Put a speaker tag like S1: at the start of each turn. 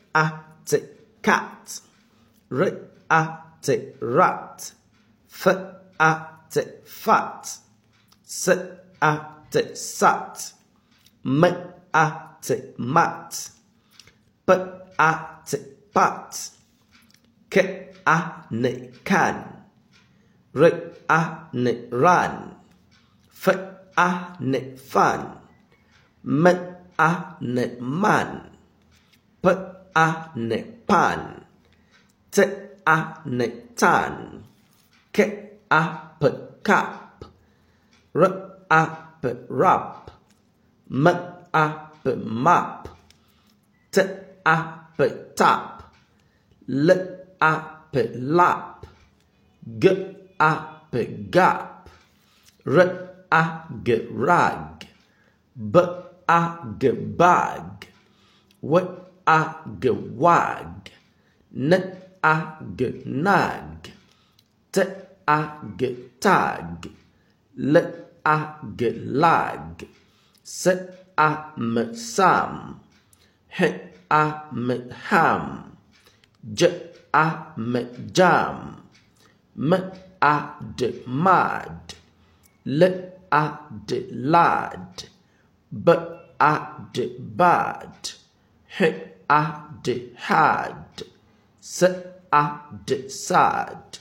S1: t cat, r t rat, f t fat, s t sat, m t mat, p t pat, k n can, r n ran, f n fan, m n man, p n pan, t n tan, k p cap, r p rap, m p map, t p tap, l p lap, g p gap, r g rag, b g bag, w g wag, n g nag, t g tag, l g lag, s m sam, h m ham, j m jam, m d mad, l d lad, b d bad, h d had, s d sad,